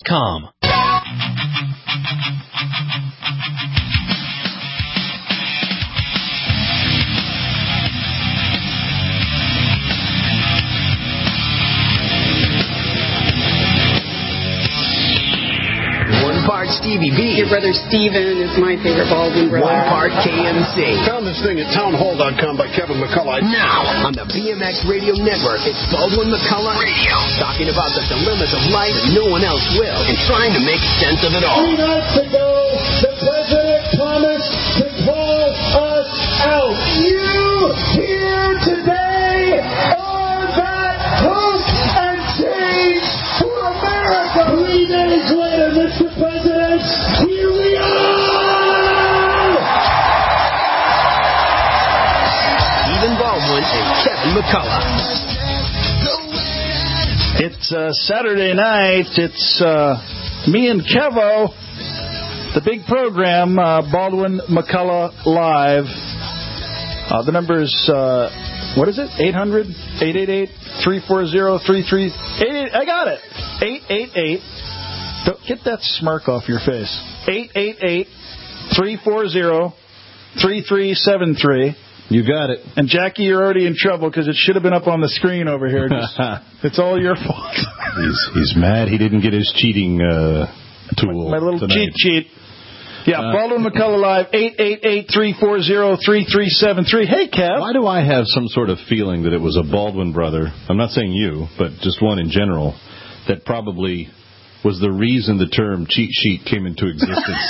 BeMXRadio.com. Stevie B. Your brother Steven is my favorite Baldwin brother. One part KMC. Found this thing at townhall.com by Kevin McCullough. Now, on the BMX Radio Network, it's Baldwin McCullough Radio. Talking about the dilemmas of life that no one else will and trying to make sense of it all. 3 nights ago, the president promised to call us out. You here today are that hope and change for America. 3 days later, Mr. President, here we are! Stephen Baldwin and Kevin McCullough. It's Saturday night. It's me and Kevo, the big program, Baldwin McCullough Live. The number is, what is it? 800-888-340-3388. I got it. 888. Don't get that smirk off your face. 888-340-3373. You got it. And Jackie, you're already in trouble because it should have been up on the screen over here. It's all your fault. He's mad he didn't get his cheating tool. My little tonight. cheat. Yeah, Baldwin McCullough Live, 888-340-3373. Hey, Kev. Why do I have some sort of feeling that it was a Baldwin brother, I'm not saying you, but just one in general, that probably was the reason the term cheat sheet came into existence?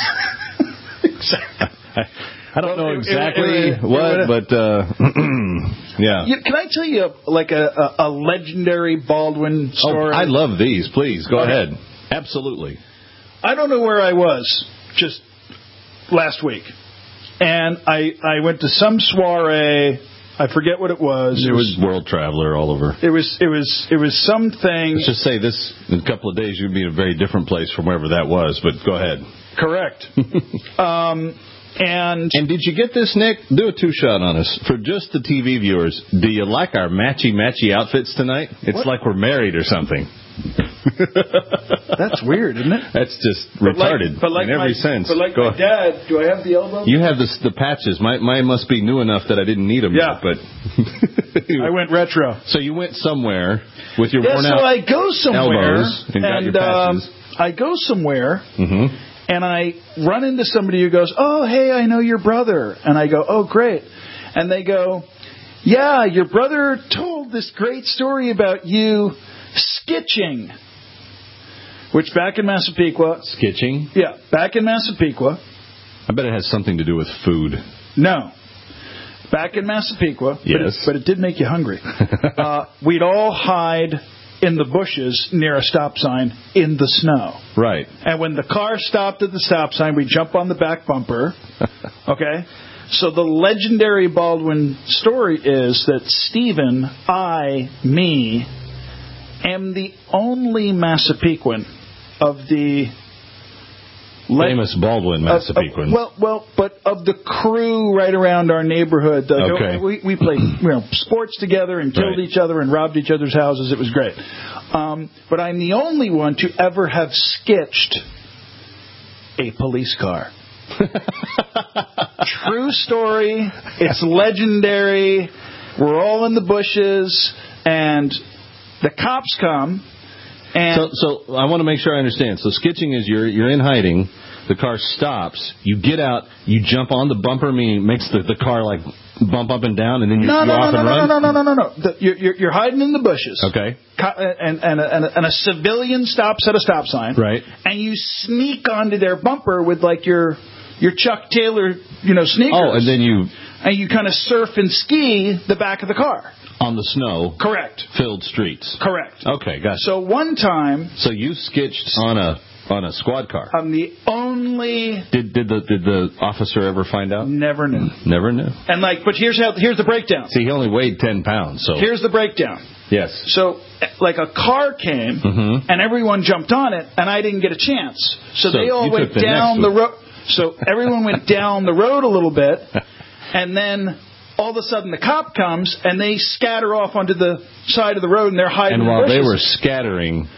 I don't know exactly what, but yeah. Can I tell you like a legendary Baldwin story? Oh, I love these. Please, go ahead. Absolutely. I don't know where I was just last week. And I went to some soiree. I forget what it was. It was World Traveler all over. It was something. Let's just say this, in a couple of days, you'd be in a very different place from wherever that was, but go ahead. Correct. And did you get this, Nick? Do a two-shot on us. For just the TV viewers, do you like our matchy-matchy outfits tonight? It's like we're married or something. That's weird, isn't it? That's just retarded in every sense. But like my dad, do I have the elbow? You have the patches. Mine must be new enough that I didn't need them yet, but I went retro. So you went somewhere with your worn out so I go somewhere elbows and got your patches. I go somewhere and I run into somebody who goes, "Oh, hey, I know your brother." And I go, "Oh, great." And they go, "Yeah, your brother told this great story about you skitching." Which back in Massapequa... Skitching? Yeah, back in Massapequa... I bet it has something to do with food. No. Back in Massapequa... Yes. But it did make you hungry. We'd all hide in the bushes near a stop sign in the snow. Right. And when the car stopped at the stop sign, we'd jump on the back bumper. Okay? So the legendary Baldwin story is that Stephen, me, am the only Massapequan of the famous Baldwin Massapequan. But of the crew right around our neighborhood. Okay. We played sports together and killed each other and robbed each other's houses. It was great. But I'm the only one to ever have sketched a police car. True story. It's legendary. We're all in the bushes and the cops come. And so I want to make sure I understand. So sketching is you're in hiding. The car stops. You get out. You jump on the bumper. Meaning makes the car like bump up and down, and then you off and run. No. You're hiding in the bushes. Okay. And a civilian stops at a stop sign. Right. And you sneak onto their bumper with like your Chuck Taylor sneakers. Oh, and then you kind of surf and ski the back of the car. On the snow. Correct. Filled streets. Correct. Okay, gotcha. So one time... So you sketched on a squad car. I'm the only... Did the officer ever find out? Never knew. Never knew. And but here's the breakdown. See, he only weighed 10 pounds, so... Here's the breakdown. Yes. So, like a car came, and everyone jumped on it, and I didn't get a chance. So they all went down the road. So everyone went down the road a little bit, and then... all of a sudden the cop comes and they scatter off onto the side of the road and they're hiding in the bushes. And while they were scattering,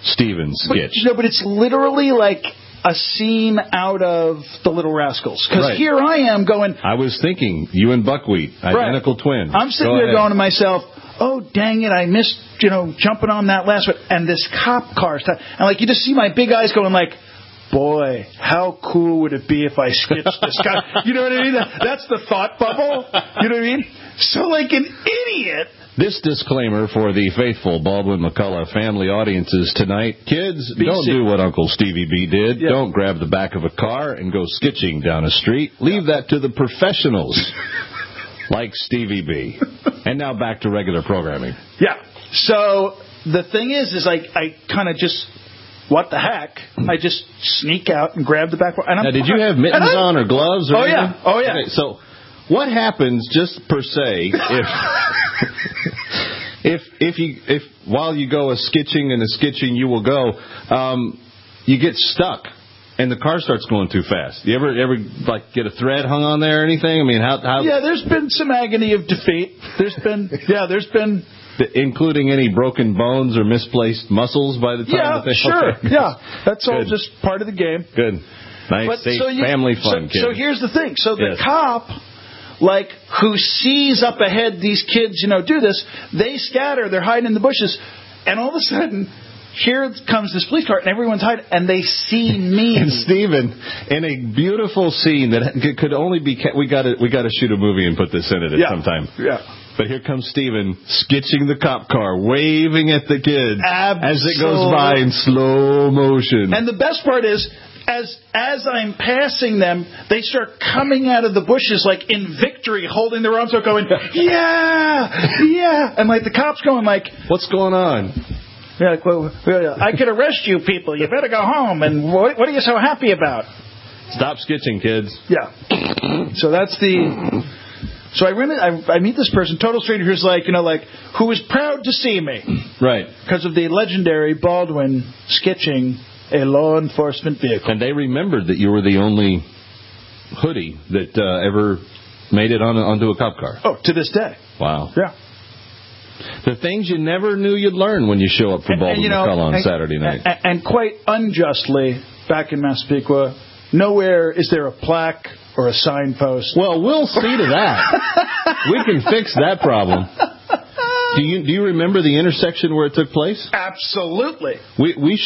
Steven sketch. But it's literally like a scene out of The Little Rascals. Because here I am going... I was thinking, you and Buckwheat, identical twins. I'm sitting there going to myself, oh, dang it, I missed, jumping on that last one. And this cop car stuff. And, like, you just see my big eyes going like, boy, how cool would it be if I sketched this guy? You know what I mean? That's the thought bubble. You know what I mean? So, like an idiot... This disclaimer for the faithful Baldwin McCullough family audiences tonight. Kids, don't do what Uncle Stevie B did. Yeah. Don't grab the back of a car and go skitching down a street. Leave that to the professionals like Stevie B. And now back to regular programming. Yeah. So the thing is I kind of just, what the heck? I just sneak out and grab the back. And now, did you have mittens on or gloves? Or anything? Oh, yeah. Okay, so what happens, just per se, if while you go a skitching and a skitching you will go, you get stuck and the car starts going too fast. You ever like get a thread hung on there or anything? I mean, how? Yeah, there's been some agony of defeat. There's been. Including any broken bones or misplaced muscles by the time that they... Sure. Yeah, that's all just part of the game. Good. Nice, safe, family fun, kid. So here's the thing. So the cop... like, who sees up ahead these kids, do this, they scatter, they're hiding in the bushes, and all of a sudden, here comes this police car, and everyone's hiding, and they see me. And Steven, in a beautiful scene that could only be... We got to shoot a movie and put this in it at some time. Yeah. But here comes Steven, sketching the cop car, waving at the kids as it goes by in slow motion. And the best part is... As I'm passing them, they start coming out of the bushes like in victory, holding their arms up, going, yeah, and like the cops going like, what's going on? Yeah, like, well, I could arrest you people. You better go home. And what are you so happy about? Stop sketching, kids. Yeah. So that's the. So I meet this person, total stranger, who's like, who is proud to see me, right? Because of the legendary Baldwin sketching a law enforcement vehicle. And they remembered that you were the only hoodie that ever made it onto a cop car. Oh, to this day. Wow. Yeah. The things you never knew you'd learn when you show up for Baldwin McCullough on Saturday night. And quite unjustly, back in Massapequa, nowhere is there a plaque or a signpost. Well, we'll see to that. We can fix that problem. Do you remember the intersection where it took place? Absolutely. We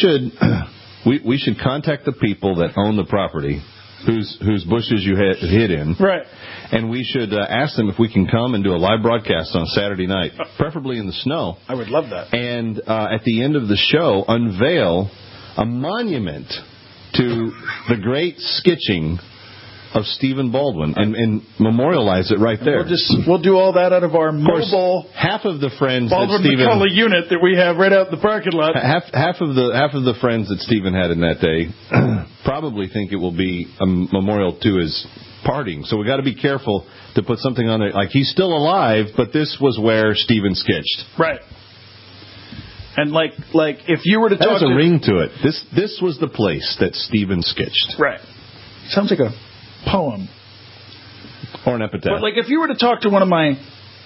should contact the people that own the property, whose bushes you hid in. Right. And we should ask them if we can come and do a live broadcast on Saturday night, preferably in the snow. I would love that. And at the end of the show, unveil a monument to the great sketching of Stephen Baldwin and memorialize it right there. We'll do all that out of our mobile. Half of the friends Baldwin that Stephen McCullough unit that we have right out in the parking lot. Half of the friends that Stephen had in that day probably think it will be a memorial to his parting. So we got to be careful to put something on there like he's still alive, but this was where Stephen sketched. Right. And like if you were to talk, there's a ring to it. This was the place that Stephen sketched. Right. Sounds like a poem or an epitaph. But like if you were to talk to one of my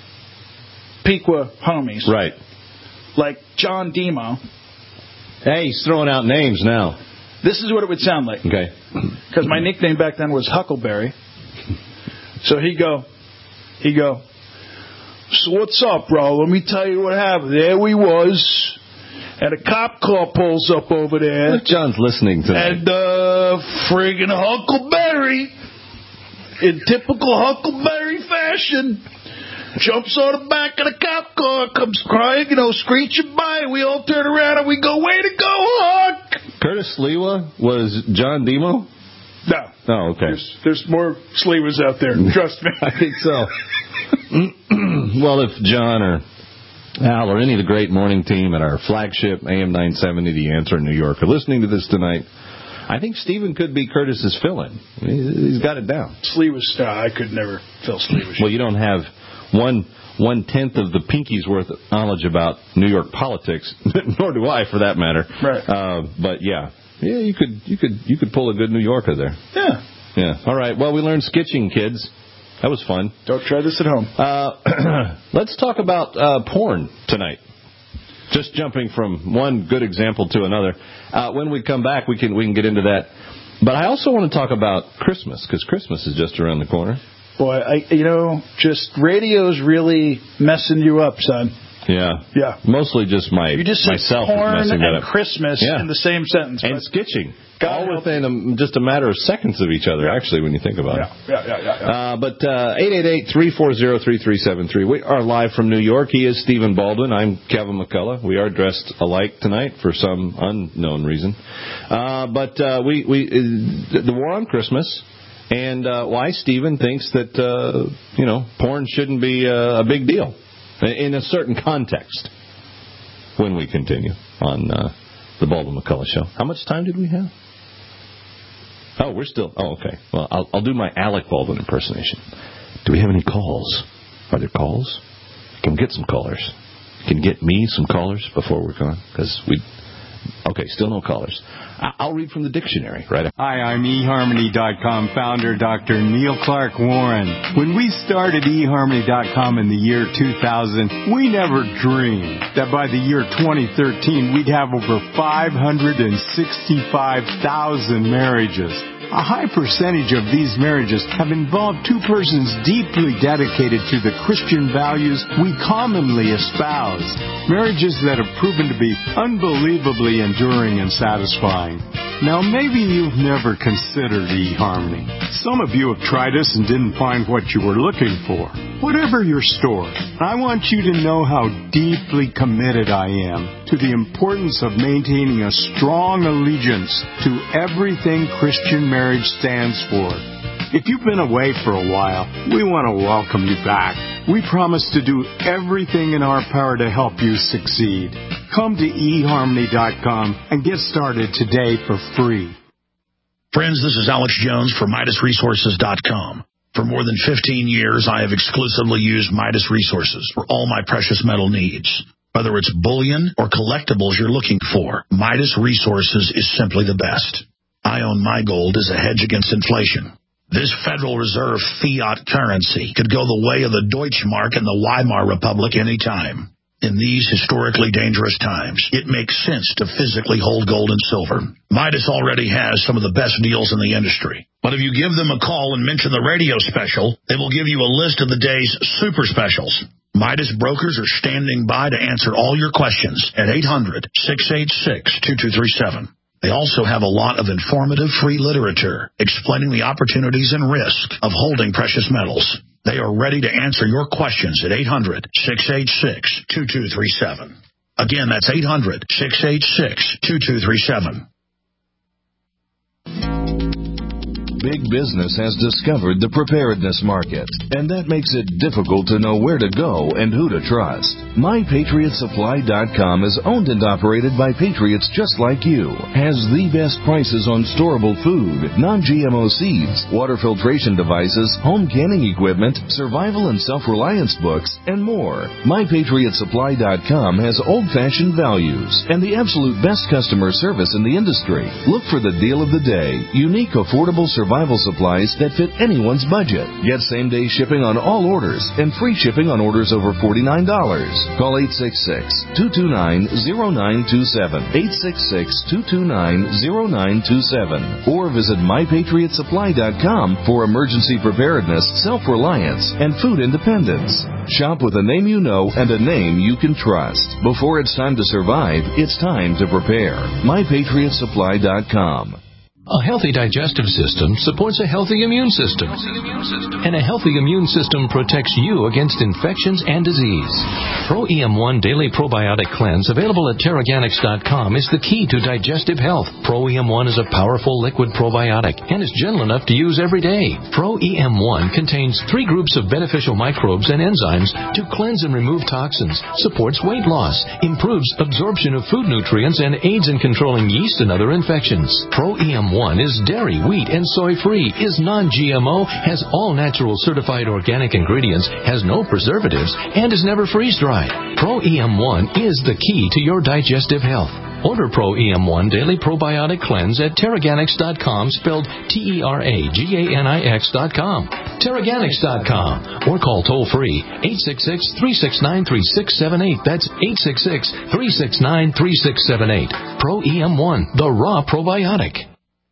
Pequa homies, right, like John Demo. Hey, he's throwing out names now. This is what it would sound like. Okay. Because my nickname back then was Huckleberry. So he'd go. So what's up, bro? Let me tell you what happened. There we was. And a cop car pulls up over there. John's listening to and friggin' Huckleberry, in typical Huckleberry fashion, jumps on the back of the cop car, comes crying, screeching by. We all turn around and we go, way to go, Huck! Curtis Sliwa was John Demo? No. Oh, okay. There's more Sliwas out there, trust me. I think so. Well, if John or Al or any of the great morning team at our flagship AM 970, The Answer in New York, are listening to this tonight, I think Stephen could be Curtis's fill-in. He's got it down. Sliwas, I could never fill Sliwas. Well, you don't have one-tenth of the pinky's worth of knowledge about New York politics, nor do I, for that matter. Right. But you could pull a good New Yorker there. Yeah. All right. Well, we learned sketching, kids. That was fun. Don't try this at home. Let's talk about porn tonight. Just jumping from one good example to another. When we come back, we can get into that. But I also want to talk about Christmas, because Christmas is just around the corner. Boy, just radio's really messing you up, son. Yeah. Mostly just myself messing that up. And Christmas in the same sentence. And skitching. All within just a matter of seconds of each other, actually, when you think about it. Yeah. But 888-340-3373. We are live from New York. He is Stephen Baldwin. I'm Kevin McCullough. We are dressed alike tonight for some unknown reason. But the war on Christmas and why Stephen thinks that, porn shouldn't be a big deal in a certain context when we continue on the Baldwin McCullough Show. How much time did we have? Oh, we're still... Oh, okay. Well, I'll do my Alec Baldwin impersonation. Do we have any calls? Are there calls? Can we get some callers? Can you get me some callers before we're gone? Because Okay, still no callers. I'll read from the dictionary, right? Hi, I'm eHarmony.com founder Dr. Neil Clark Warren. When we started eHarmony.com in the year 2000, we never dreamed that by the year 2013 we'd have over 565,000 marriages. A high percentage of these marriages have involved two persons deeply dedicated to the Christian values we commonly espouse. Marriages that have proven to be unbelievably enduring and satisfying. Now, maybe you've never considered eHarmony. Some of you have tried us and didn't find what you were looking for. Whatever your story, I want you to know how deeply committed I am to the importance of maintaining a strong allegiance to everything Christian marriage stands for. If you've been away for a while, we want to welcome you back. We promise to do everything in our power to help you succeed. Come to eHarmony.com and get started today for free. Friends, this is Alex Jones for MidasResources.com. For more than 15 years, I have exclusively used Midas Resources for all my precious metal needs. Whether it's bullion or collectibles you're looking for, Midas Resources is simply the best. I own my gold as a hedge against inflation. This Federal Reserve fiat currency could go the way of the Deutschmark and the Weimar Republic any time. In these historically dangerous times, it makes sense to physically hold gold and silver. Midas already has some of the best deals in the industry. But if you give them a call and mention the radio special, they will give you a list of the day's super specials. Midas brokers are standing by to answer all your questions at 800-686-2237. They also have a lot of informative free literature explaining the opportunities and risk of holding precious metals. They are ready to answer your questions at 800-686-2237. Again, that's 800-686-2237. Big business has discovered the preparedness market, and that makes it difficult to know where to go and who to trust. MyPatriotSupply.com is owned and operated by patriots just like you, has the best prices on storable food, non-GMO seeds, water filtration devices, home canning equipment, survival and self-reliance books, and more. MyPatriotSupply.com has old-fashioned values and the absolute best customer service in the industry. Look for the deal of the day, unique, affordable survival supplies that fit anyone's budget. Get same-day shipping on all orders and free shipping on orders over $49. Call 866-229-0927, 866-229-0927, or visit MyPatriotSupply.com for emergency preparedness, self-reliance, and food independence. Shop with a name you know and a name you can trust. Before it's time to survive, it's time to prepare. MyPatriotSupply.com. A healthy digestive system supports a healthy immune system. And a healthy immune system protects you against infections and disease. Pro-EM1 Daily Probiotic Cleanse, available at Terraganics.com, is the key to digestive health. Pro-EM1 is a powerful liquid probiotic and is gentle enough to use every day. Pro-EM1 contains 3 groups of beneficial microbes and enzymes to cleanse and remove toxins, supports weight loss, improves absorption of food nutrients, and aids in controlling yeast and other infections. Pro-EM1 is dairy, wheat, and soy-free, is non-GMO, has all natural certified organic ingredients, has no preservatives, and is never freeze-dried. Pro-EM1 is the key to your digestive health. Order Pro-EM1 Daily Probiotic Cleanse at Terraganics.com, spelled Terraganix.com. Terraganics.com or call toll-free 866-369-3678. That's 866-369-3678. Pro EM1, the raw probiotic.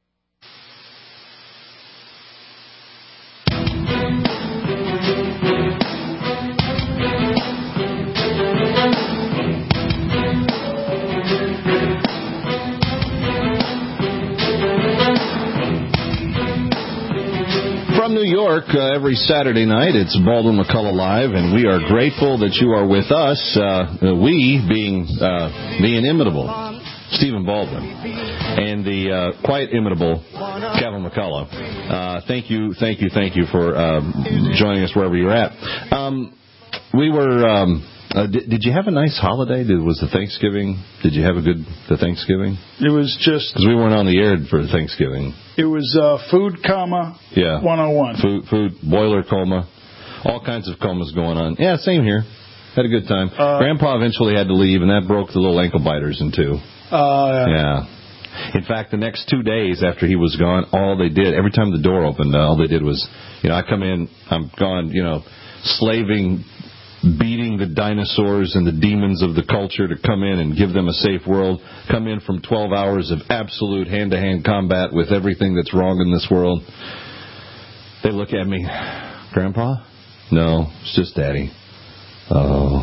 From New York, every Saturday night, it's Baldwin McCullough Live, and we are grateful that you are with us, we being the inimitable Stephen Baldwin and the quite imitable Kevin McCullough. Thank you for joining us wherever you're at. We were... did you have a nice holiday? Was the Thanksgiving? Did you have the Thanksgiving? It was just... Because we weren't on the air for Thanksgiving. It was food, 101. Food, boiler coma, all kinds of comas going on. Yeah, same here. Had a good time. Grandpa eventually had to leave, and that broke the little ankle biters in two. Yeah. In fact, the next 2 days after he was gone, all they did, every time the door opened, all they did was, I come in, I'm gone, slaving, beating the dinosaurs and the demons of the culture to come in and give them a safe world, come in from 12 hours of absolute hand-to-hand combat with everything that's wrong in this world. They look at me, Grandpa? No, it's just Daddy. Oh.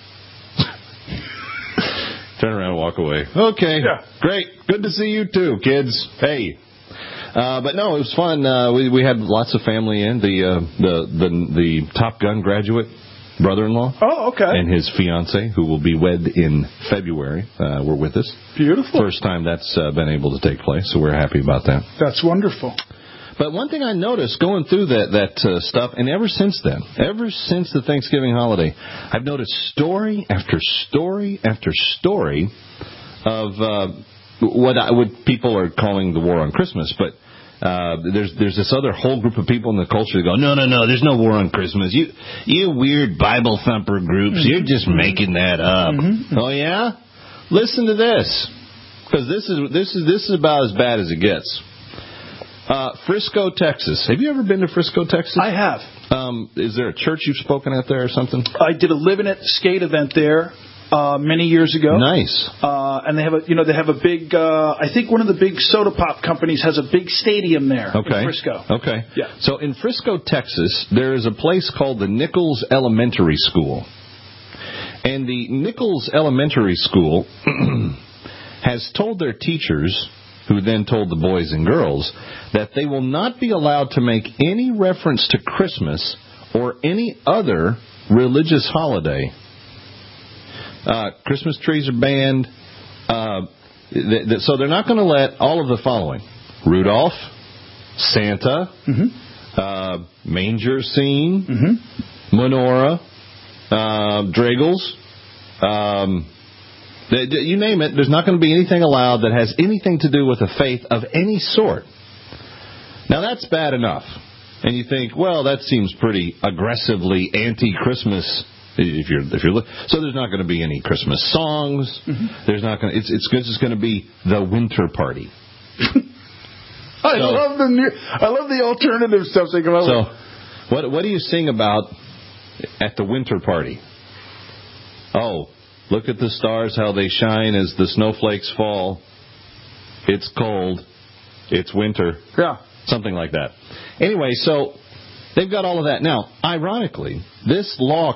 Turn around and walk away. Okay, Great. Good to see you too, kids. Hey. But no, it was fun. We had lots of family in. The Top Gun graduate brother-in-law. Oh, okay. And his fiancée, who will be wed in February, were with us. Beautiful. First time that's been able to take place, so we're happy about that. That's wonderful. But one thing I noticed going through that stuff, and ever since then, ever since the Thanksgiving holiday, I've noticed story after story after story of what people are calling the war on Christmas, but there's this other whole group of people in the culture that go, no, there's no war on Christmas. You weird Bible thumper groups, you're just making that up. Mm-hmm. Oh yeah? Listen to this, because this is about as bad as it gets. Frisco, Texas. Have you ever been to Frisco, Texas? I have. Is there a church you've spoken at there or something? I did a Living It skate event there many years ago. Nice. And they have a big. I think one of the big soda pop companies has a big stadium there in Frisco. Okay. Yeah. So in Frisco, Texas, there is a place called the Nichols Elementary School, and the Nichols Elementary School has told their teachers, who then told the boys and girls, that they will not be allowed to make any reference to Christmas or any other religious holiday. Christmas trees are banned. So they're not going to let all of the following: Rudolph, Santa, manger scene, menorah, Dragles, you name it. There's not going to be anything allowed that has anything to do with a faith of any sort. Now that's bad enough, and you think, well, that seems pretty aggressively anti-Christmas. If you're so there's not going to be any Christmas songs. There's not going. It's just going to be the winter party. I love the alternative stuff they come up with. So, what do you sing about at the winter party? Oh, look at the stars, how they shine as the snowflakes fall. It's cold. It's winter. Yeah. Something like that. Anyway, so they've got all of that. Now, ironically, this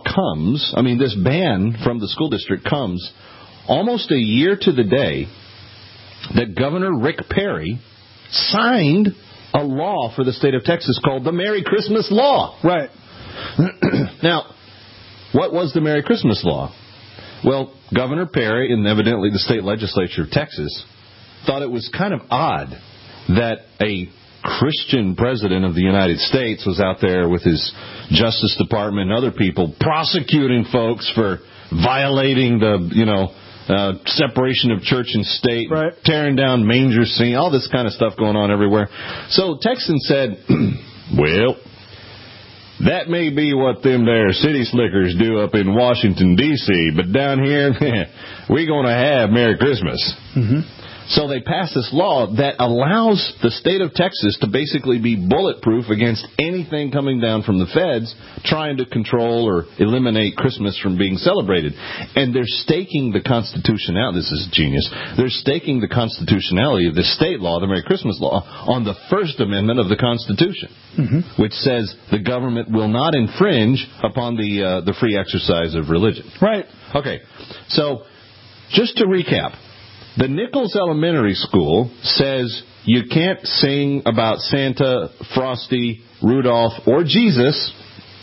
ban from the school district comes almost a year to the day that Governor Rick Perry signed a law for the state of Texas called the Merry Christmas Law. Right. Now, what was the Merry Christmas Law? Well, Governor Perry and evidently the state legislature of Texas thought it was kind of odd that a Christian president of the United States was out there with his Justice Department and other people prosecuting folks for violating the, separation of church and state, right, tearing down manger scene, all this kind of stuff going on everywhere. So Texans said, well, that may be what them there city slickers do up in Washington, D.C., but down here, we're going to have Merry Christmas. So they passed this law that allows the state of Texas to basically be bulletproof against anything coming down from the feds trying to control or eliminate Christmas from being celebrated. And they're staking the constitutionality. This is genius. They're staking the constitutionality of the state law, the Merry Christmas law, on the First Amendment of the Constitution, which says the government will not infringe upon the free exercise of religion. Right. Okay. So just to recap. The Nichols Elementary School says you can't sing about Santa, Frosty, Rudolph, or Jesus.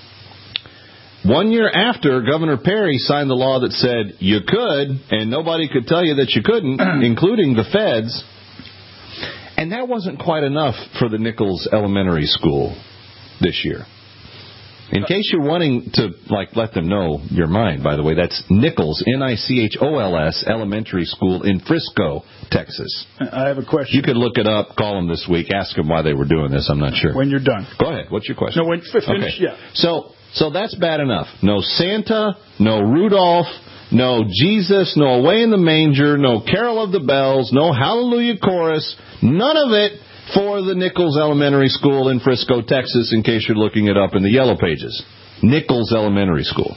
1 year after, Governor Perry signed the law that said you could, and nobody could tell you that you couldn't, including the feds. And that wasn't quite enough for the Nichols Elementary School this year. In case you're wanting to let them know your mind, by the way, that's Nichols, Nichols Elementary School in Frisco, Texas. I have a question. You could look it up, call them this week, ask them why they were doing this. I'm not sure. When you're done. Go ahead. What's your question? No, when finish, okay. Yeah. So that's bad enough. No Santa, no Rudolph, no Jesus, no Away in the Manger, no Carol of the Bells, no Hallelujah Chorus, none of it for the Nichols Elementary School in Frisco, Texas, in case you're looking it up in the Yellow Pages. Nichols Elementary School.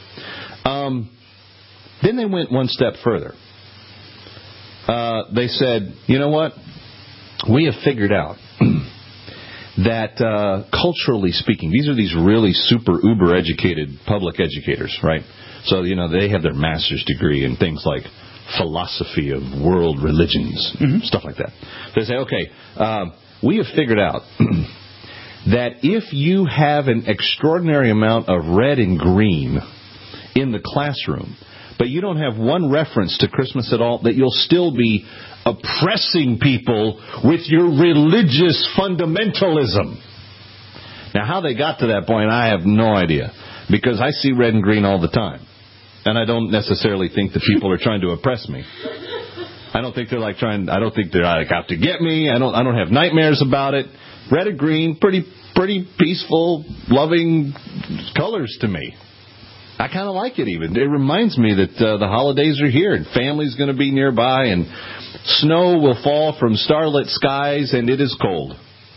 Then they went one step further. They said, you know what? We have figured out that culturally speaking, these are these really super uber educated public educators, right? So, they have their master's degree in things like philosophy of world religions, stuff like that. They say, okay, we have figured out that if you have an extraordinary amount of red and green in the classroom, but you don't have one reference to Christmas at all, that you'll still be oppressing people with your religious fundamentalism. Now, how they got to that point, I have no idea, because I see red and green all the time, and I don't necessarily think that people are trying to oppress me. I don't think they're out to get me. I don't have nightmares about it. Red and green, pretty peaceful, loving colors to me. I kind of like it even. It reminds me that the holidays are here and family's going to be nearby and snow will fall from starlit skies and it is cold.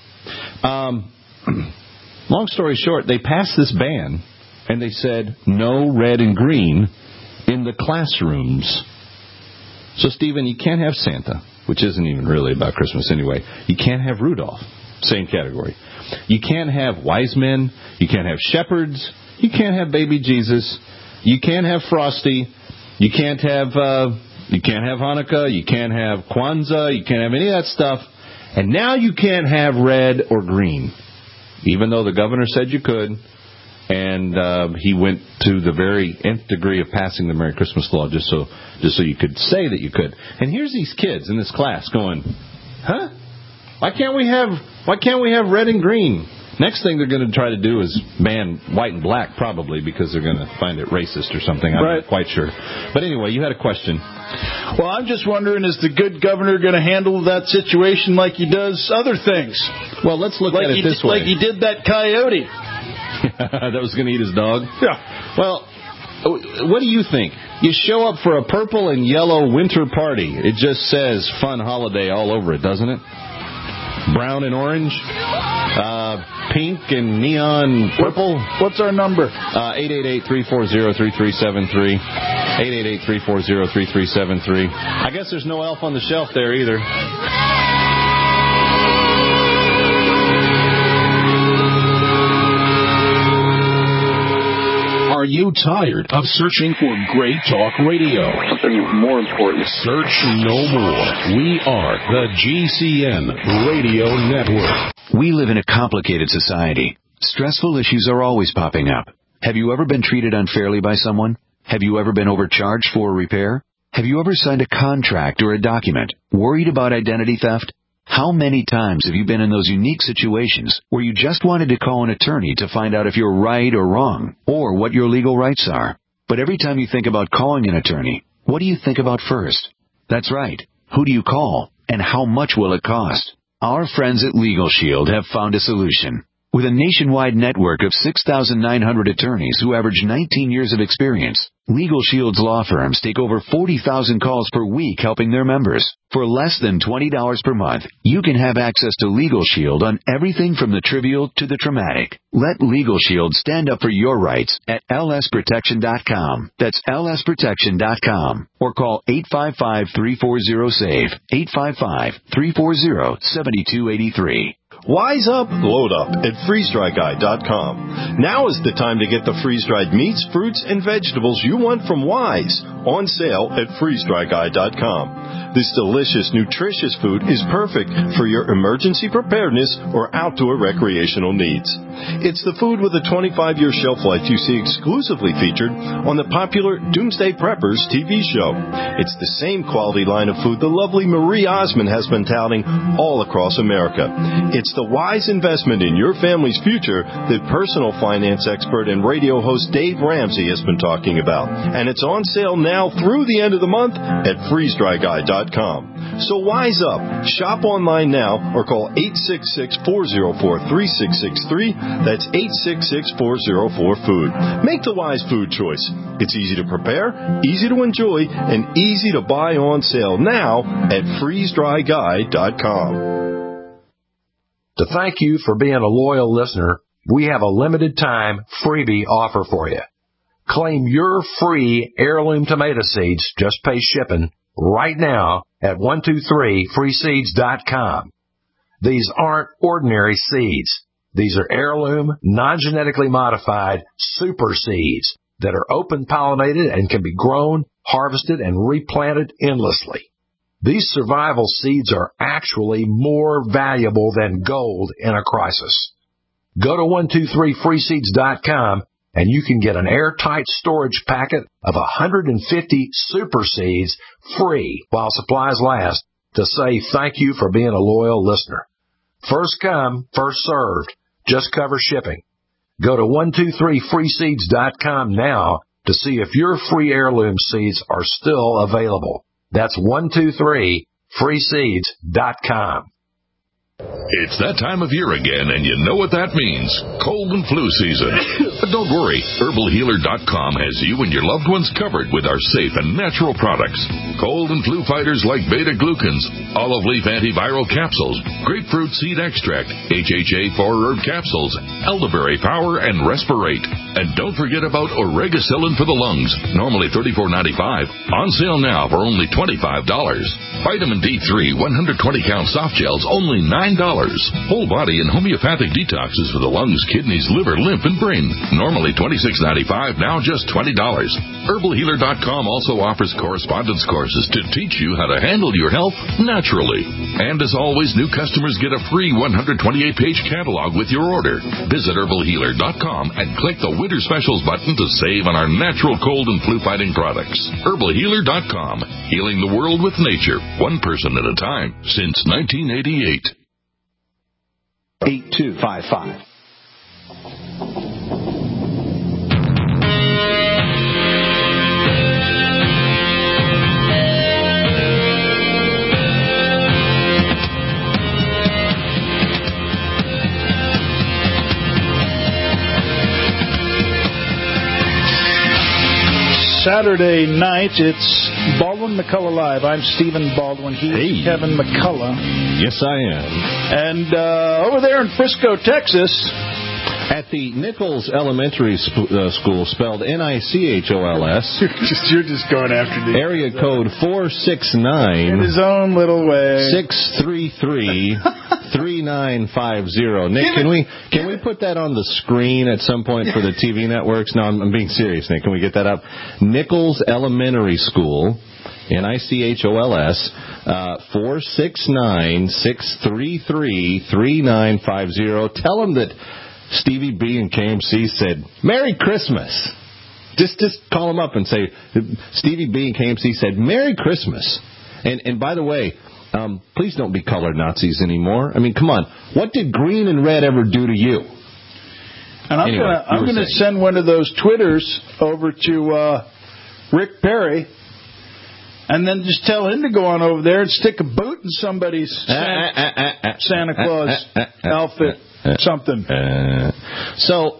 Long story short, they passed this ban and they said no red and green in the classrooms. So, Stephen, you can't have Santa, which isn't even really about Christmas anyway. You can't have Rudolph, same category. You can't have wise men. You can't have shepherds. You can't have baby Jesus. You can't have Frosty. You can't have Hanukkah. You can't have Kwanzaa. You can't have any of that stuff. And now you can't have red or green, even though the governor said you could. And he went to the very nth degree of passing the Merry Christmas law just so you could say that you could. And here's these kids in this class going, huh? Why can't we have red and green? Next thing they're going to try to do is ban white and black, probably, because they're going to find it racist or something. I'm not quite sure. But anyway, you had a question. Well, I'm just wondering, is the good governor going to handle that situation like he does other things? Well, let's look at it this way. Like he did that coyote. That was going to eat his dog? Yeah. Well, what do you think? You show up for a purple and yellow winter party. It just says fun holiday all over it, doesn't it? Brown and orange, pink and neon purple. What's our number? 888-340-3373. 888-340-3373. I guess there's no elf on the shelf there either. Are you tired of searching for great talk radio? Something more important. Search no more. We are the GCN Radio Network. We live in a complicated society. Stressful issues are always popping up. Have you ever been treated unfairly by someone? Have you ever been overcharged for a repair? Have you ever signed a contract or a document? Worried about identity theft? How many times have you been in those unique situations where you just wanted to call an attorney to find out if you're right or wrong, or what your legal rights are? But every time you think about calling an attorney, what do you think about first? That's right. Who do you call, and how much will it cost? Our friends at Legal Shield have found a solution. With a nationwide network of 6,900 attorneys who average 19 years of experience, Legal Shield's law firms take over 40,000 calls per week helping their members. For less than $20 per month, you can have access to Legal Shield on everything from the trivial to the traumatic. Let Legal Shield stand up for your rights at lsprotection.com. That's lsprotection.com. Or call 855-340-SAVE, 855-340-7283. Wise up, load up at freeze-dry-guy.com. Now is the time to get the freeze-dried meats, fruits, and vegetables you want from Wise on sale at freeze-dry-guy.com. This delicious, nutritious food is perfect for your emergency preparedness or outdoor recreational needs. It's the food with a 25-year shelf life you see exclusively featured on the popular Doomsday Preppers TV show. It's the same quality line of food the lovely Marie Osmond has been touting all across America. It's the wise investment in your family's future that personal finance expert and radio host Dave Ramsey has been talking about. And it's on sale now through the end of the month at freezedryguy.com. So wise up. Shop online now or call 866-404-3663. That's 866-404-FOOD. Make the wise food choice. It's easy to prepare, easy to enjoy, and easy to buy on sale now at freezedryguy.com. To thank you for being a loyal listener, we have a limited time freebie offer for you. Claim your free heirloom tomato seeds, just pay shipping, right now at 123freeseeds.com. These aren't ordinary seeds. These are heirloom, non-genetically modified super seeds that are open-pollinated and can be grown, harvested, and replanted endlessly. These survival seeds are actually more valuable than gold in a crisis. Go to 123freeseeds.com and you can get an airtight storage packet of 150 super seeds free while supplies last to say thank you for being a loyal listener. First come, first served. Just cover shipping. Go to 123freeseeds.com now to see if your free heirloom seeds are still available. That's 123freeseeds.com. It's that time of year again, and you know what that means. Cold and flu season. But don't worry. HerbalHealer.com has you and your loved ones covered with our safe and natural products. Cold and flu fighters like beta-glucans, olive leaf antiviral capsules, grapefruit seed extract, HHA 4-herb capsules, elderberry power, and respirate. And don't forget about Oregacillin for the lungs, normally $34.95. On sale now for only $25. Vitamin D3 120-count soft gels, only $9. Whole body and homeopathic detoxes for the lungs, kidneys, liver, lymph, and brain. Normally $26.95, now just $20. HerbalHealer.com also offers correspondence courses to teach you how to handle your health naturally. And as always, new customers get a free 128-page catalog with your order. Visit HerbalHealer.com and click the Winter Specials button to save on our natural cold and flu-fighting products. HerbalHealer.com, healing the world with nature, one person at a time, since 1988. 8255. Saturday night, it's Baldwin McCullough Live. I'm Stephen Baldwin. He's Kevin McCullough. Yes, I am. And over there in Frisco, Texas, at the Nichols Elementary School, spelled Nichols. You're just going after the area code 469. In his own little way. 633-3950. Nick, can we put that on the screen at some point for the TV networks? No, I'm being serious, Nick. Can we get that up? Nichols Elementary School, Nichols, 469-633-3950. Tell them that Stevie B and KMC said, Merry Christmas. Just call them up and say, Stevie B and KMC said, Merry Christmas. And by the way, please don't be color Nazis anymore. I mean, come on. What did green and red ever do to you? And I'm going to send one of those Twitters over to Rick Perry, and then just tell him to go on over there and stick a boot in somebody's Santa Claus outfit. something. So,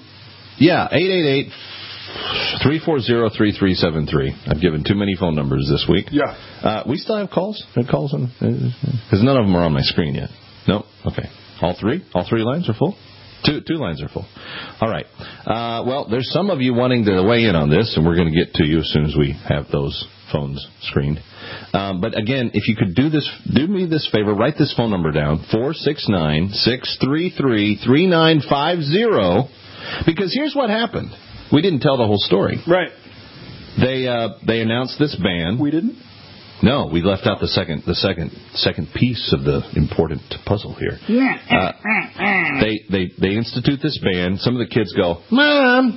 888-340-3373. I've given too many phone numbers this week. Yeah. We still have calls? Because none of them are on my screen yet. No? Okay. All three? All three lines are full? Two lines are full. All right. Well, there's some of you wanting to weigh in on this, and we're going to get to you as soon as we have those phones screened. But again, if you could do me this favor, write this phone number down, 469-633-3950, because here's what happened. We didn't tell the whole story. Right. They announced this ban. We didn't? No, we left out the second piece of the important puzzle here. They institute this ban. Some of the kids go, Mom,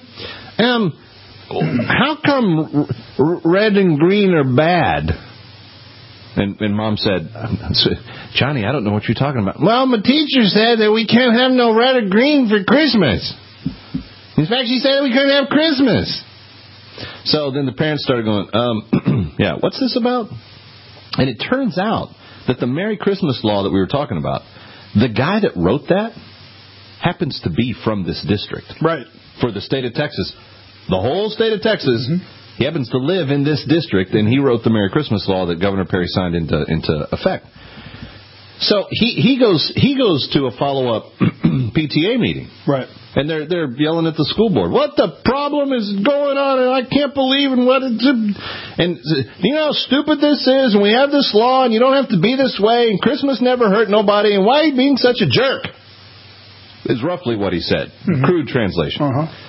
how come red and green are bad? And Mom said, Johnny, I don't know what you're talking about. Well, my teacher said that we can't have no red or green for Christmas. In fact, she said we couldn't have Christmas. So then the parents started going, yeah, what's this about? And it turns out that the Merry Christmas law that we were talking about, the guy that wrote that happens to be from this district. Right. For the state of Texas. The whole state of Texas, he happens to live in this district, and he wrote the Merry Christmas law that Governor Perry signed into effect. So he goes to a follow-up PTA meeting. Right. And they're yelling at the school board. What the problem is going on? And I can't believe in what it's... And you know how stupid this is? And we have this law, and you don't have to be this way. And Christmas never hurt nobody. And why are you being such a jerk? Is roughly what he said. Crude translation.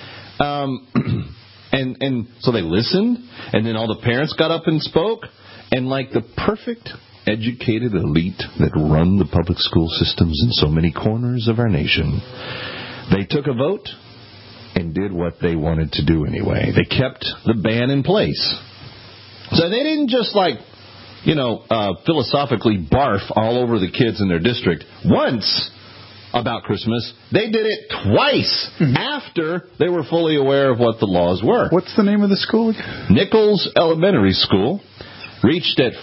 And so they listened. And then all the parents got up and spoke. And like the perfect educated elite that run the public school systems in so many corners of our nation, they took a vote and did what they wanted to do anyway. They kept the ban in place. So they didn't just philosophically barf all over the kids in their district once about Christmas. They did it twice after they were fully aware of what the laws were. What's the name of the school? Nichols Elementary School. Reached at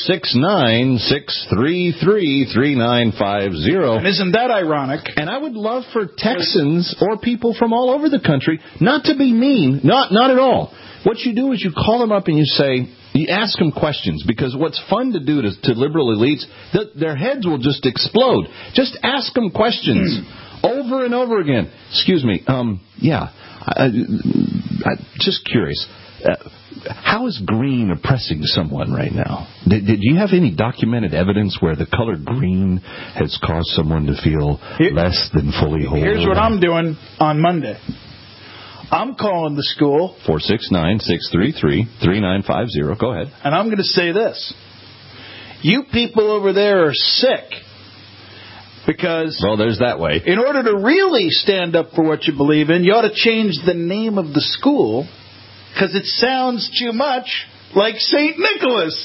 469-633-3950. And isn't that ironic? And I would love for Texans or people from all over the country not to be mean, not at all. What you do is you call them up and you ask them questions, because what's fun to do to liberal elites, their heads will just explode. Just ask them questions over and over again. Excuse me. I'm just curious. How is green oppressing someone right now? Did you have any documented evidence where the color green has caused someone to feel less than fully whole? Here's what I'm doing on Monday. I'm calling the school. 469-633-3950. Go ahead. And I'm going to say this. You people over there are sick. Because... Well, there's that way. In order to really stand up for what you believe in, you ought to change the name of the school... Because it sounds too much like St. Nicholas.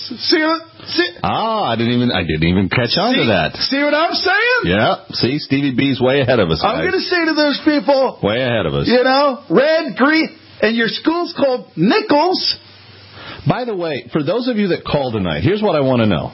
I didn't even catch on to that. See what I'm saying? Yeah. See, Stevie B's way ahead of us, guys. I'm going to say to those people... Way ahead of us. Red, green, and your school's called Nichols. By the way, for those of you that call tonight, here's what I want to know.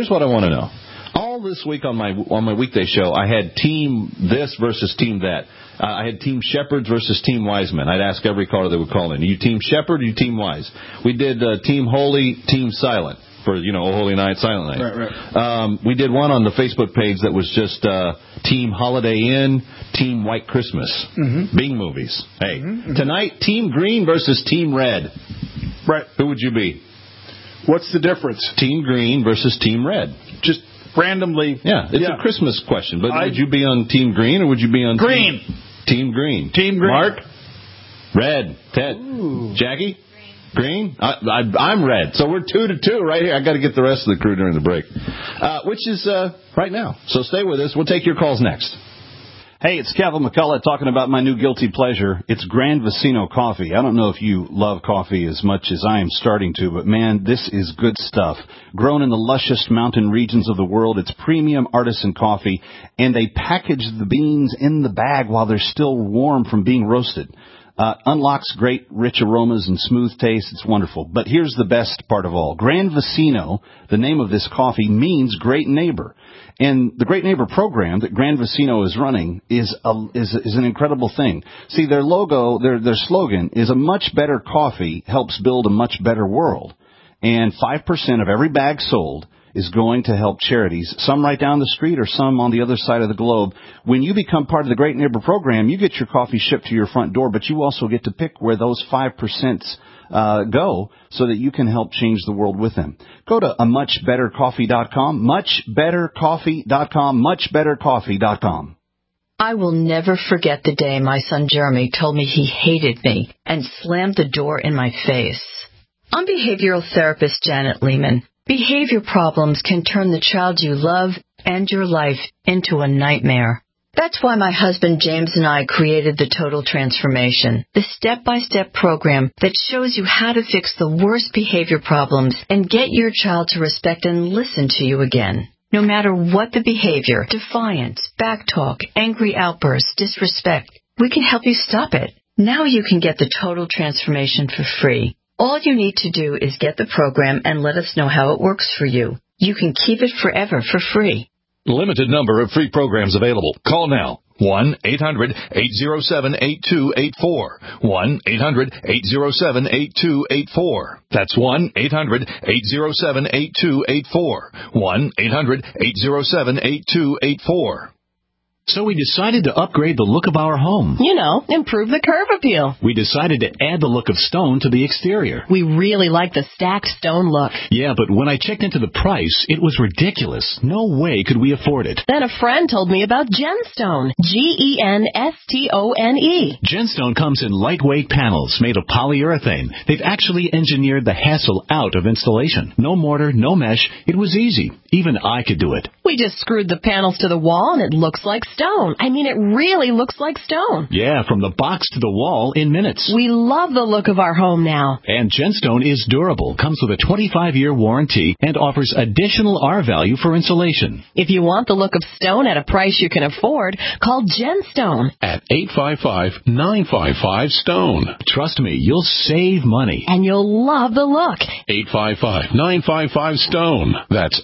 All this week on my weekday show, I had team this versus team that. I had Team Shepherds versus Team Wiseman. I'd ask every caller that would call in, are you Team Shepherd or are you Team Wise? We did Team Holy, Team Silent for, Oh Holy Night, Silent Night. Right. We did one on the Facebook page that was just Team Holiday Inn, Team White Christmas. Bing movies. Hey, tonight, Team Green versus Team Red. Right. Who would you be? What's the difference? Team Green versus Team Red. Just randomly. Yeah, it's a Christmas question. But would you be on Team Green or would you be on Green? Team Green. Team Green. Mark? Red. Ted? Ooh. Jackie? Green? I'm red. So we're 2-2 right here. I got to get the rest of the crew during the break, which is right now. So stay with us. We'll take your calls next. Hey, it's Kevin McCullough talking about my new guilty pleasure. It's Grand Vicino coffee. I don't know if you love coffee as much as I am starting to, but man, this is good stuff. Grown in the luscious mountain regions of the world, it's premium artisan coffee, and they package the beans in the bag while they're still warm from being roasted. Unlocks great rich aromas and smooth taste. It's wonderful. But here's the best part of all. Grand Vicino, the name of this coffee, means great neighbor. And the Great Neighbor program that Grand Vicino is running is an incredible thing. See, their logo, their slogan is a much better coffee helps build a much better world. And 5% of every bag sold is going to help charities, some right down the street or some on the other side of the globe. When you become part of the Great Neighbor program, you get your coffee shipped to your front door, but you also get to pick where those 5% go so that you can help change the world with them. Go to muchbettercoffee.com, muchbettercoffee.com, muchbettercoffee.com. I will never forget the day my son Jeremy told me he hated me and slammed the door in my face. I'm behavioral therapist Janet Lehman. Behavior problems can turn the child you love and your life into a nightmare. That's why my husband James and I created the Total Transformation, the step-by-step program that shows you how to fix the worst behavior problems and get your child to respect and listen to you again. No matter what the behavior, defiance, backtalk, angry outbursts, disrespect, we can help you stop it. Now you can get the Total Transformation for free. All you need to do is get the program and let us know how it works for you. You can keep it forever for free. Limited number of free programs available. Call now. 1-800-807-8284. 1-800-807-8284. That's 1-800-807-8284. 1-800-807-8284. So we decided to upgrade the look of our home. You know, improve the curb appeal. We decided to add the look of stone to the exterior. We really like the stacked stone look. Yeah, but when I checked into the price, it was ridiculous. No way could we afford it. Then a friend told me about Genstone. Genstone. Genstone comes in lightweight panels made of polyurethane. They've actually engineered the hassle out of installation. No mortar, no mesh. It was easy. Even I could do it. We just screwed the panels to the wall and it looks like stone. I mean, it really looks like stone. Yeah, from the box to the wall in minutes. We love the look of our home now. And Genstone is durable, comes with a 25-year warranty, and offers additional R-value for insulation. If you want the look of stone at a price you can afford, call Genstone at 855-955-STONE. Trust me, you'll save money. And you'll love the look. 855-955-STONE. That's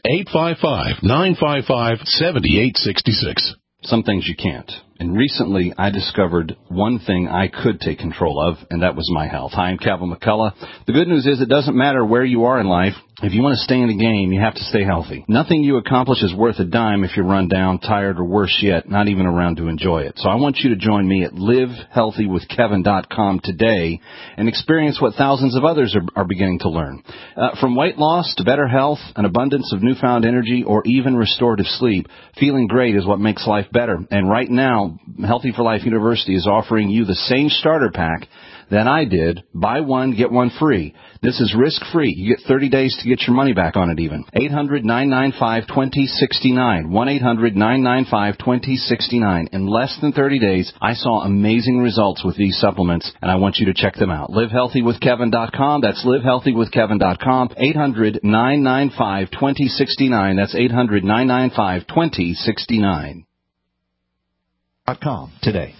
855-955-7866. Some things you can't. And recently, I discovered one thing I could take control of, and that was my health. Hi, I'm Calvin McCullough. The good news is it doesn't matter where you are in life. If you want to stay in the game, you have to stay healthy. Nothing you accomplish is worth a dime if you're run down, tired, or worse yet, not even around to enjoy it. So I want you to join me at livehealthywithkevin.com today and experience what thousands of others are beginning to learn. From weight loss to better health, an abundance of newfound energy, or even restorative sleep, feeling great is what makes life better. And right now, Healthy for Life University is offering you the same starter pack that I did. Buy one, get one free. This is risk-free. You get 30 days to get your money back on it even. 800-995-2069. 1-800-995-2069. In less than 30 days, I saw amazing results with these supplements, and I want you to check them out. LiveHealthyWithKevin.com. That's LiveHealthyWithKevin.com. 800-995-2069. That's 800-995-2069. Today.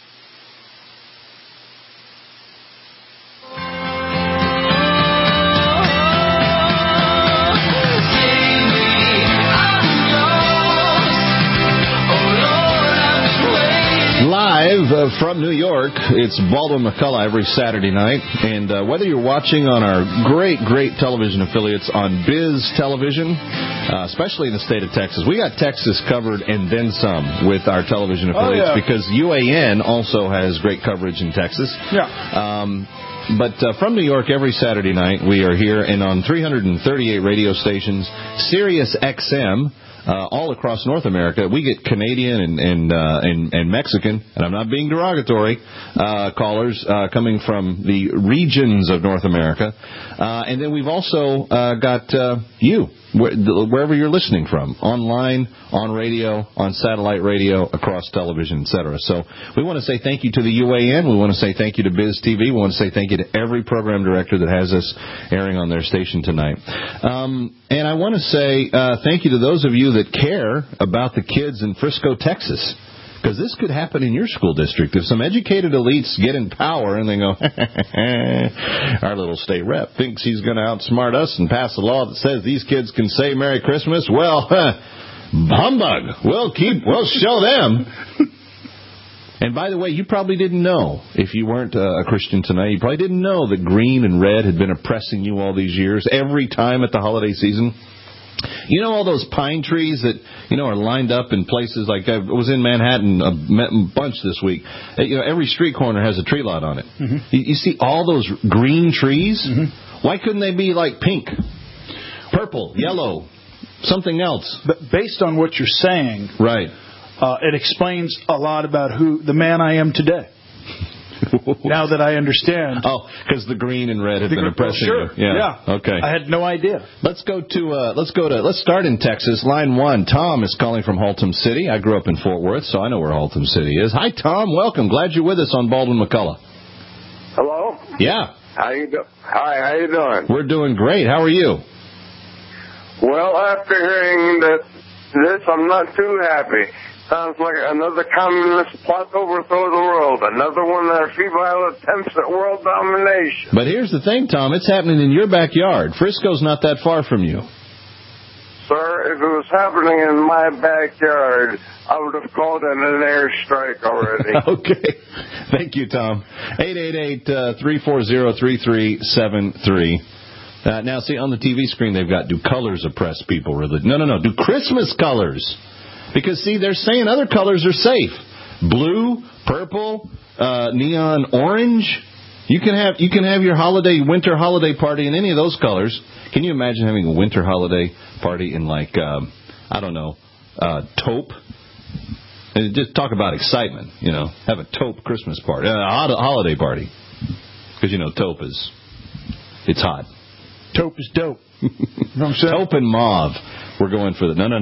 Live from New York, it's Baldwin McCullough every Saturday night. And whether you're watching on our great television affiliates on Biz Television, especially in the state of Texas. We got Texas covered and then some with our television affiliates because UAN also has great coverage in Texas. Yeah. But from New York, every Saturday night, we are here and on 338 radio stations, Sirius XM, all across North America. We get Canadian and Mexican, and I'm not being derogatory, callers coming from the regions of North America. And then we've also got you, wherever you're listening from, online, on radio, on satellite radio, across television, etc. So we want to say thank you to the UAN. We want to say thank you to Biz TV. We want to say thank you to every program director that has us airing on their station tonight. And I want to say thank you to those of you that care about the kids in Frisco, Texas. Because this could happen in your school district. If some educated elites get in power and they go, our little state rep thinks he's going to outsmart us and pass a law that says these kids can say Merry Christmas, well, Humbug. We'll show them. And by the way, you probably didn't know, if you weren't a Christian tonight, you probably didn't know that green and red had been oppressing you all these years, every time at the holiday season. You know all those pine trees that, are lined up in places like, I was in Manhattan a bunch this week. Every street corner has a tree lot on it. Mm-hmm. You see all those green trees? Mm-hmm. Why couldn't they be like pink, purple, yellow, something else? But based on what you're saying, right, it explains a lot about who the man I am today. Now that I understand. Oh, because the green and red have been oppressing you. Yeah. Okay. I had no idea. Let's start in Texas. Line 1. Tom is calling from Haltom City. I grew up in Fort Worth, so I know where Haltom City is. Hi, Tom. Welcome. Glad you're with us on Baldwin McCullough. Hello? Yeah. Hi, how you doing? We're doing great. How are you? Well, after hearing this, I'm not too happy. Sounds like another communist plot to overthrow the world. Another one of their futile attempts at world domination. But here's the thing, Tom. It's happening in your backyard. Frisco's not that far from you. Sir, if it was happening in my backyard, I would have called in an airstrike already. Okay. Thank you, Tom. 888-340-3373. Now, see, on the TV screen, they've got, do colors oppress people? No. Do Christmas colors. Because, see, they're saying other colors are safe. Blue, purple, neon orange. You can have your winter holiday party in any of those colors. Can you imagine having a winter holiday party in, like, taupe? And just talk about excitement, Have a taupe Christmas party, a holiday party. Because, taupe it's hot. Taupe is dope. Taupe and mauve. We're going for the... No.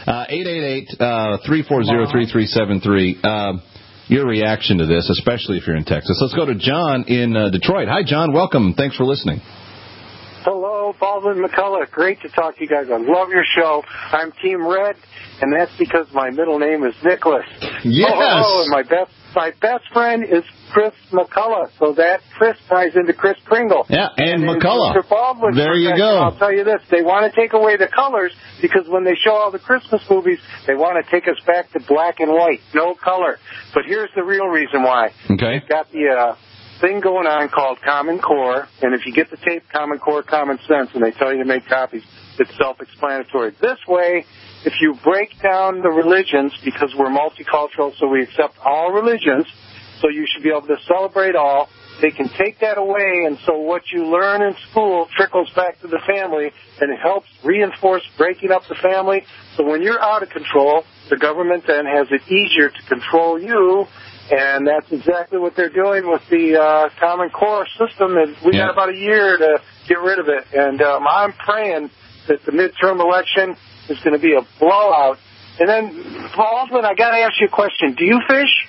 888-340-3373. Your reaction to this, especially if you're in Texas. Let's go to John in Detroit. Hi, John. Welcome. Thanks for listening. Hello, Baldwin McCullough. Great to talk to you guys. I love your show. I'm Team Red, and that's because my middle name is Nicholas. Yes. Oh, and my best friend is Chris McCullough, so that Chris ties into Chris Kringle. Yeah, and McCullough. Mr. Baldwin, there you go. I'll tell you this. They want to take away the colors because when they show all the Christmas movies, they want to take us back to black and white, no color. But here's the real reason why. Okay. They've got the thing going on called Common Core, and if you get the tape Common Core, Common Sense, and they tell you to make copies, it's self-explanatory. This way, if you break down the religions, because we're multicultural, so we accept all religions, so you should be able to celebrate all. They can take that away, and so what you learn in school trickles back to the family, and it helps reinforce breaking up the family. So when you're out of control, the government then has it easier to control you, and that's exactly what they're doing with the Common Core system. And we got about a year to get rid of it, and I'm praying that the midterm election is going to be a blowout. And then, Baldwin, I got to ask you a question. Do you fish?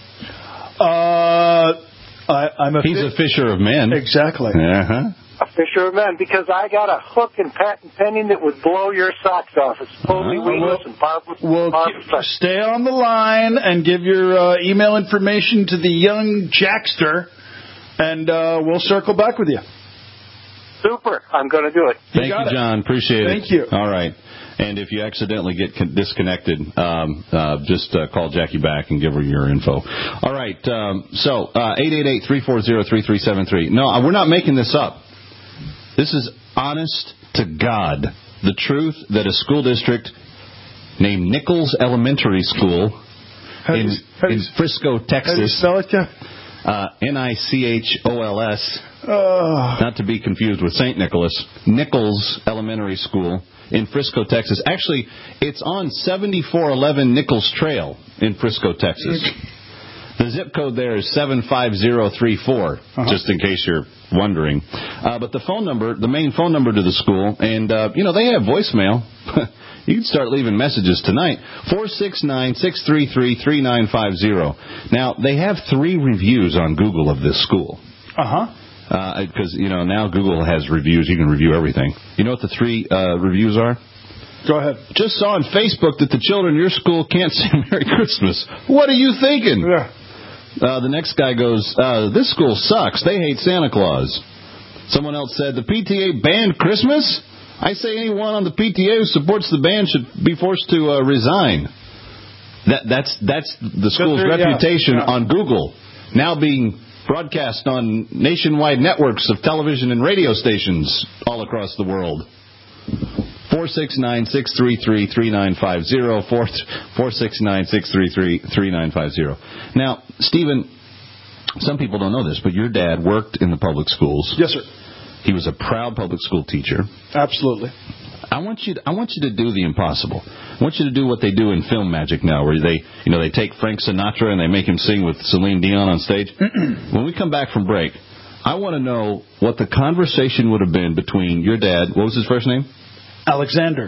He's a fisher of men. Exactly. Uh-huh. A fisher of men, because I got a hook and patent pending that would blow your socks off. It's totally weedless and marvelous. Stay on the line and give your email information to the young Jackster, and we'll circle back with you. Super. I'm going to do it. Thank you, John. Appreciate it. Thank you. All right. And if you accidentally get disconnected, just call Jackie back and give her your info. All right. So 888-340-3373. No, we're not making this up. This is honest to God. The truth that a school district named Nichols Elementary School in Frisco, Texas. How do you spell it, Nichols, not to be confused with St. Nicholas, Nichols Elementary School in Frisco, Texas. Actually, it's on 7411 Nichols Trail in Frisco, Texas. The zip code there is 75034, just in case you're wondering. But the phone number, the main phone number to the school, and, they have voicemail. You can start leaving messages tonight. 469-633-3950. Now, they have 3 reviews on Google of this school. Because, now Google has reviews. You can review everything. You know what the 3 reviews are? Go ahead. Just saw on Facebook that the children in your school can't say Merry Christmas. What are you thinking? Yeah. The next guy goes, this school sucks. They hate Santa Claus. Someone else said, the PTA banned Christmas? I say anyone on the PTA who supports the band should be forced to resign. That's the school's reputation on Google, now being broadcast on nationwide networks of television and radio stations all across the world. 469-633-3950. 469-633-3950. Now, Stephen, some people don't know this, but your dad worked in the public schools. Yes, sir. He was a proud public school teacher. Absolutely. I want you to do the impossible. I want you to do what they do in Film Magic now, where they take Frank Sinatra and they make him sing with Celine Dion on stage. When we come back from break, I want to know what the conversation would have been between your dad. What was his first name? Alexander.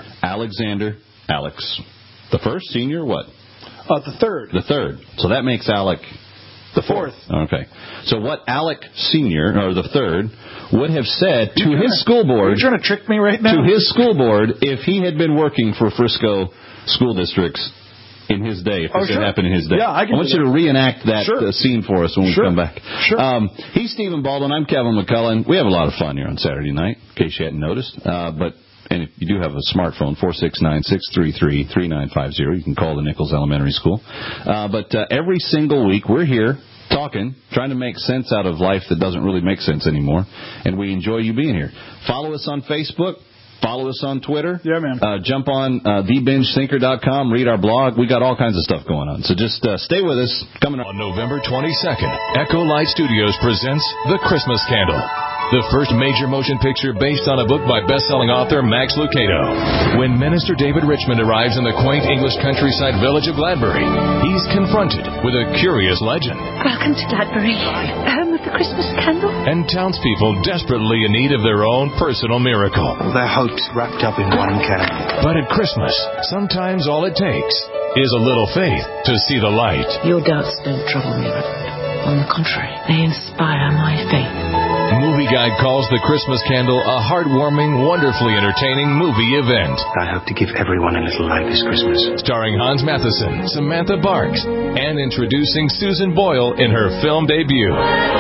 Alex. The first, senior, what? The third. The third. So that makes Alec the fourth. Okay. So what Alec Senior, or the third, would have said to his school board... You're trying to trick me right now? To his school board if he had been working for Frisco school districts in his day, if it happened in his day. Yeah, I want you to reenact that scene for us when we come back. Sure. He's Stephen Baldwin. I'm Kevin McCullough. We have a lot of fun here on Saturday night, in case you hadn't noticed. And if you do have a smartphone, 469-633-3950. You can call the Nichols Elementary School. But every single week, we're here talking, trying to make sense out of life that doesn't really make sense anymore. And we enjoy you being here. Follow us on Facebook. Follow us on Twitter. Yeah, man. Jump on TheBingeThinker.com. Read our blog. We got all kinds of stuff going on. So just stay with us. Coming on November 22nd, Echo Light Studios presents The Christmas Candle, the first major motion picture based on a book by best-selling author Max Lucado. When Minister David Richmond arrives in the quaint English countryside village of Gladbury, he's confronted with a curious legend. Welcome to Gladbury, home of the Christmas candle. And townspeople desperately in need of their own personal miracle. All their hopes wrapped up in one candle. But at Christmas, sometimes all it takes is a little faith to see the light. Your doubts don't trouble me, Reverend. On the contrary, they inspire my faith. Movie Guide calls The Christmas Candle a heartwarming, wonderfully entertaining movie event. I hope to give everyone a little light this Christmas. Starring Hans Matheson, Samantha Barks, and introducing Susan Boyle in her film debut.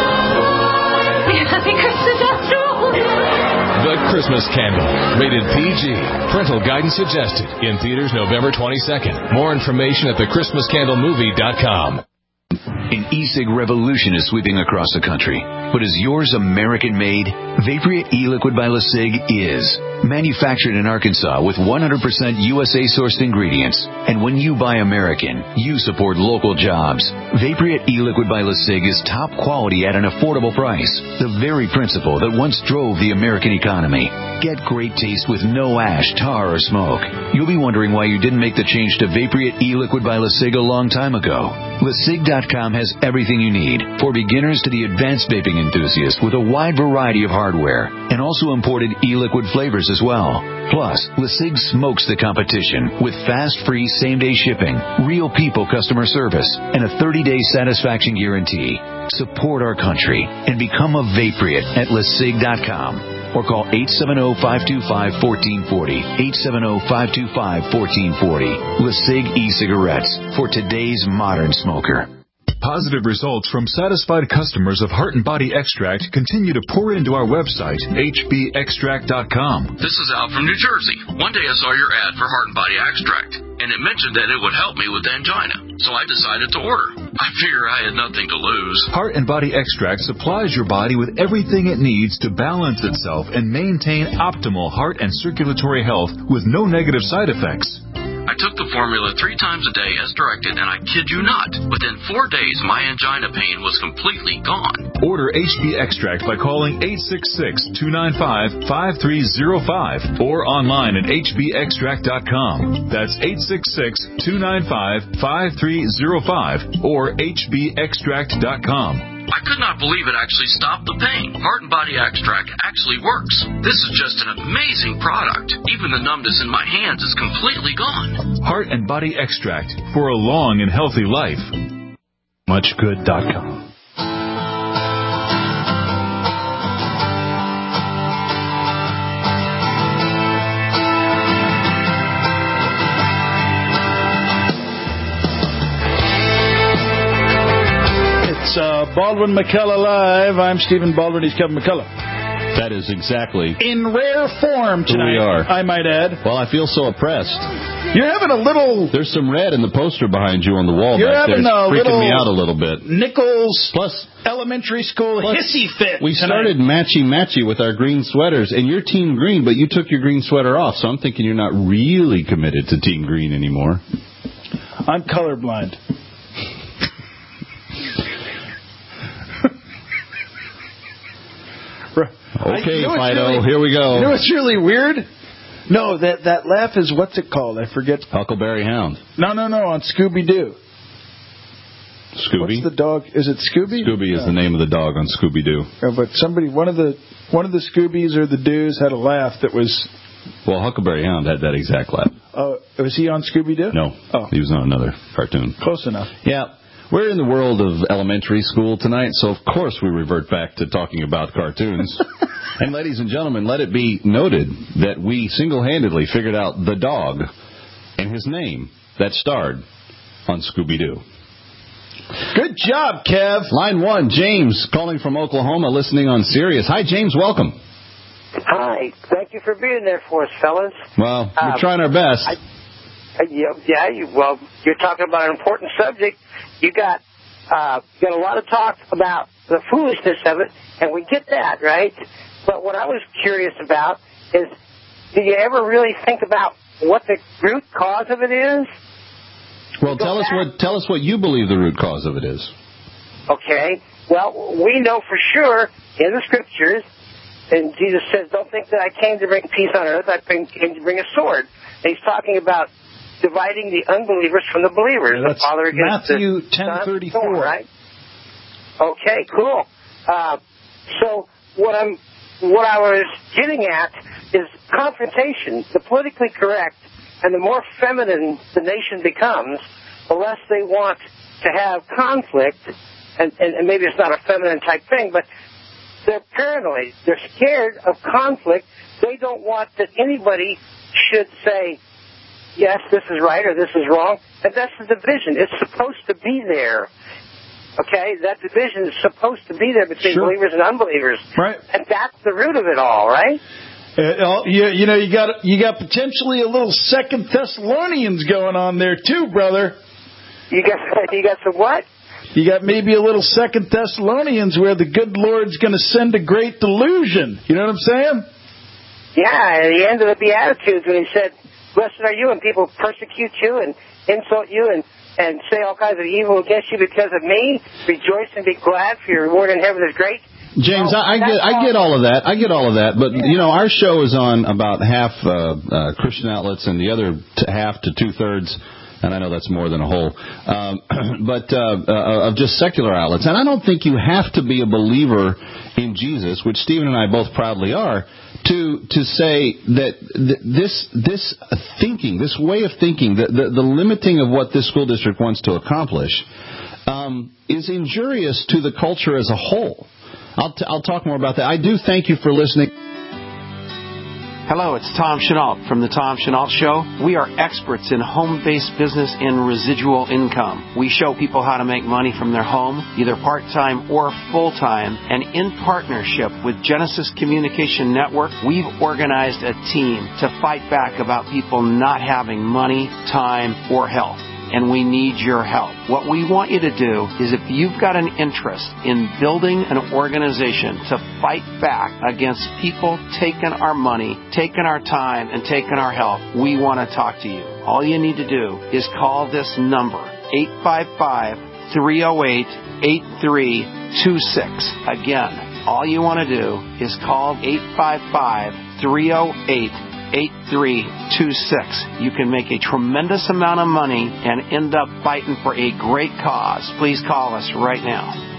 Happy Christmas after all! The Christmas Candle, rated PG. Parental guidance suggested. In theaters November 22nd. More information at thechristmascandlemovie.com. An e-cig revolution is sweeping across the country. But is yours American-made? Vaporeate e-liquid by LeSig is. Manufactured in Arkansas with 100% USA-sourced ingredients. And when you buy American, you support local jobs. Vaporeate e-liquid by LeSig is top quality at an affordable price. The very principle that once drove the American economy. Get great taste with no ash, tar, or smoke. You'll be wondering why you didn't make the change to Vaporeate e-liquid by LeSig a long time ago. LeSig.com has everything you need, for beginners to the advanced vaping enthusiast, with a wide variety of hardware, and also imported e-liquid flavors as well. Plus, LeSig smokes the competition with fast, free, same-day shipping, real people customer service, and a 30-day satisfaction guarantee. Support our country and become a Vaporeate at LeSig.com. Or call 870-525-1440. 870-525-1440. LeSig e-cigarettes for today's modern smoker. Positive results from satisfied customers of Heart and Body Extract continue to pour into our website, hbextract.com. This is Al from New Jersey. One day I saw your ad for Heart and Body Extract, and it mentioned that it would help me with angina, so I decided to order. I figure I had nothing to lose. Heart and Body Extract supplies your body with everything it needs to balance itself and maintain optimal heart and circulatory health with no negative side effects. I took the formula 3 times a day as directed, and I kid you not, within 4 days my angina pain was completely gone. Order HB Extract by calling 866-295-5305 or online at hbextract.com. That's 866-295-5305 or hbextract.com. I could not believe it actually stopped the pain. Heart and Body Extract actually works. This is just an amazing product. Even the numbness in my hands is completely gone. Heart and Body Extract for a long and healthy life. Muchgood.com. Baldwin McCullough Live. I'm Stephen Baldwin. He's Kevin McCullough. That is exactly in rare form tonight. Who we are. I might add. Well, I feel so oppressed. You're having a little. There's some red in the poster behind you on the wall. You're back there. having It's a freaking little me out a little bit. Nichols plus elementary school hissy fit. We tonight. started matchy with our green sweaters, and you're Team Green, but you took your green sweater off, so I'm thinking you're not really committed to Team Green anymore. I'm colorblind. Okay, Fido, here we go. You know what's really weird? No, that laugh is, what's it called? I forget. Huckleberry Hound. No, on Scooby-Doo. Scooby? What's the dog? Is it Scooby? Scooby is the name of the dog on Scooby-Doo. Oh, but one of the Scoobies or the Doos had a laugh that was... Well, Huckleberry Hound had that exact laugh. Oh, was he on Scooby-Doo? No. Oh. He was on another cartoon. Close enough. Yeah. We're in the world of elementary school tonight, so of course we revert back to talking about cartoons. And ladies and gentlemen, let it be noted that we single-handedly figured out the dog and his name that starred on Scooby-Doo. Good job, Kev. Line 1, James, calling from Oklahoma, listening on Sirius. Hi, James. Welcome. Hi. Thank you for being there for us, fellas. Well, we're trying our best. You're talking about an important subject. You got a lot of talk about the foolishness of it, and we get that, right? But what I was curious about is, do you ever really think about what the root cause of it is? Well, tell us what you believe the root cause of it is. Okay. Well, we know for sure in the scriptures, and Jesus says, "Don't think that I came to bring peace on earth. I came to bring a sword." And he's talking about dividing the unbelievers from the believers. That's the Father against Matthew the Son, 10:34, right? Okay, cool. So what I was getting at is confrontation. The politically correct, and the more feminine the nation becomes, the less they want to have conflict. And maybe it's not a feminine type thing, but they're paranoid. They're scared of conflict. They don't want that anybody should say, yes, this is right or this is wrong. And that's the division. It's supposed to be there. Okay? That division is supposed to be there between believers and unbelievers. Right. And that's the root of it all, right? You got potentially a little 2 Thessalonians going on there too, brother. You got some what? You got maybe a little 2 Thessalonians where the good Lord's going to send a great delusion. You know what I'm saying? Yeah, at the end of the Beatitudes when he said, "Blessed are you when people persecute you and insult you and say all kinds of evil against you because of me. Rejoice and be glad, for your reward in heaven is great." James, I get all of that. I get all of that. But, our show is on about half Christian outlets and the other half to 2/3, and I know that's more than a whole, of just secular outlets. And I don't think you have to be a believer in Jesus, which Stephen and I both proudly are, to say that this thinking, this way of thinking, the limiting of what this school district wants to accomplish, is injurious to the culture as a whole. I'll talk more about that. I do thank you for listening. Hello, it's Tom Chenault from The Tom Chenault Show. We are experts in home-based business and residual income. We show people how to make money from their home, either part-time or full-time. And in partnership with Genesis Communication Network, we've organized a team to fight back about people not having money, time, or health. And we need your help. What we want you to do is, if you've got an interest in building an organization to fight back against people taking our money, taking our time, and taking our health, we want to talk to you. All you need to do is call this number, 855-308-8326. Again, all you want to do is call 855-308-8326. You can make a tremendous amount of money and end up fighting for a great cause. Please call us right now.